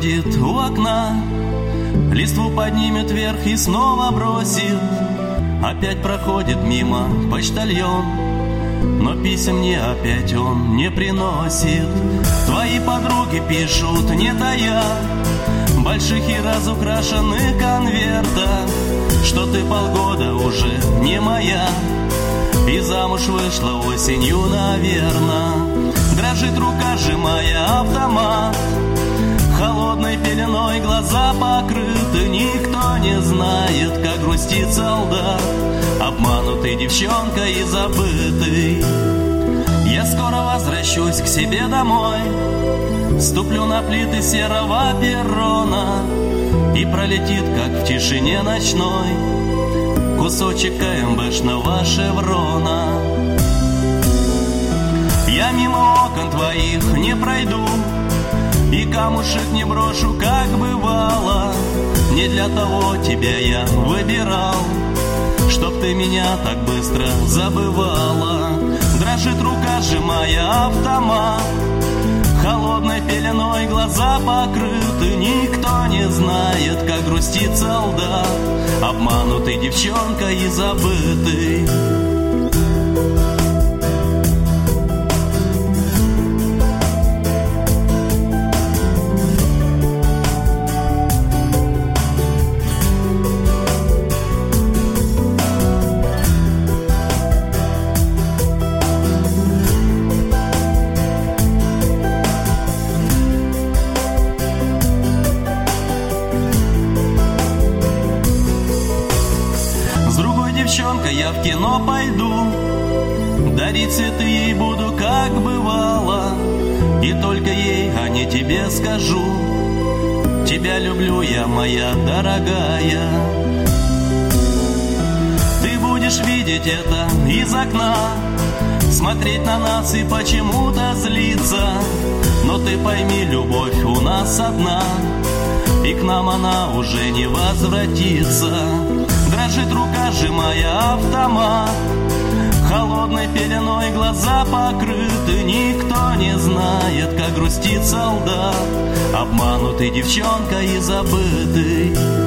бродит у окна, листву поднимет вверх и снова бросит. Опять проходит мимо почтальон, но писем мне опять он не приносит. Твои подруги пишут, не тая, больших и разукрашенных конвертах, что ты полгода уже не моя, и замуж вышла осенью, наверно. Дрожит рука, сжимая автомат, холодной пеленой глаза покрыты. Никто не знает, как грустит солдат, обманутый девчонкой и забытый. Я скоро возвращусь к себе домой, ступлю на плиты серого перрона, и пролетит, как в тишине ночной, кусочек КМБшного шеврона. Я мимо окон твоих не пройду, и камушек не брошу, как бывало. Не для того тебя я выбирал, чтоб ты меня так быстро забывала. Дрожит рука, сжимая автомат, холодной пеленой глаза покрыты. Никто не знает, как грустит солдат, обманутый девчонкой и забытый. Я в кино пойду, дарить цветы ей буду, как бывало, и только ей, а не тебе скажу: тебя люблю я, моя дорогая. Ты будешь видеть это из окна, смотреть на нас и почему-то злиться. Но ты пойми, любовь у нас одна, и к нам она уже не возвратится. Дрожит рука, сжимая автомат, холодной пеленой глаза покрыты. Никто не знает, как грустит солдат, обманутый девчонкой и забытый.